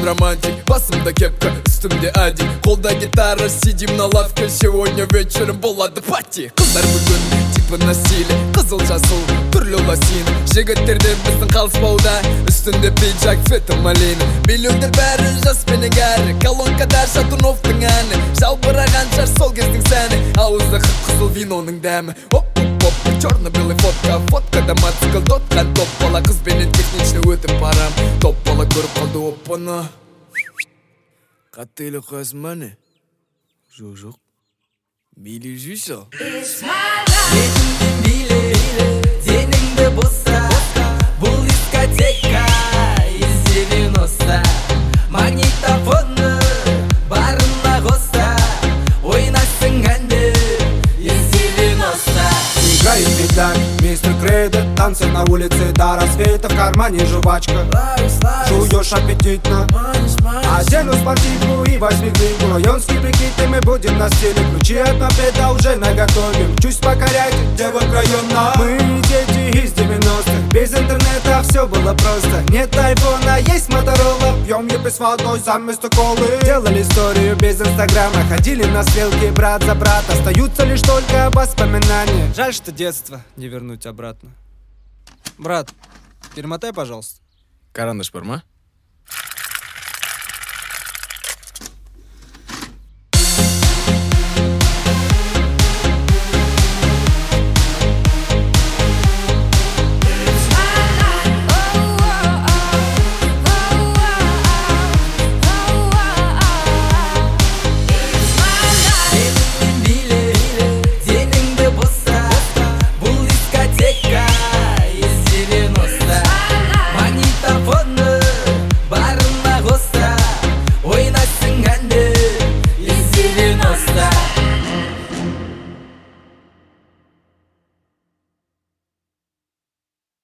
романтик. Басымда кепка, үстімде ади, қолда гитара, сидим на лавке. Сегодня вечером болады пати. Қыздар бүгін типі на стиле, қызыл жасыл, түрлі лосин. Жігіттерден біздің қалыспауда, үстінде пиджак, цветі малина. Билеуді бәрі жас пені кәрі, колонкада Шатуновтың әні. Жалбыраған жар сол кездің сәні, ауызда қып-қызыл виноның дәмі. Оп-оп-оп, черно-белый фотка, фоткада мотоцикл тотқан топ бала. Қызбенен технично өтіп барам, топ бала көріп қалды оппаны. Қаттыйлы қойсын мәне? Жоқ. Билі жүйсі? Бетіңден биле, деніңді боса, бұл дискотека из 90. Магнитофоны барына қоса, ойнасың әнді из 90. Играет беда, мистер Крейда, танцы на улице до рассвета. В кармане жвачка, жуешь аппетитно. Одену спортивку и восьмиклинку. Районский прикид, и мы будем на стиле. Ключи от мопеда уже наготове. Чуть покорять девок района. Мы дети из 90-х, без интернета все было просто. Нет айфона, есть моторола. Пьем епи с водой заместо колы. Делали историю без инстаграма, ходили на стрелки брат за брат. Остаются лишь только воспоминания. Жаль, что детство не вернуть обратно. Брат, перемотай, пожалуйста. Карандаш бар ма?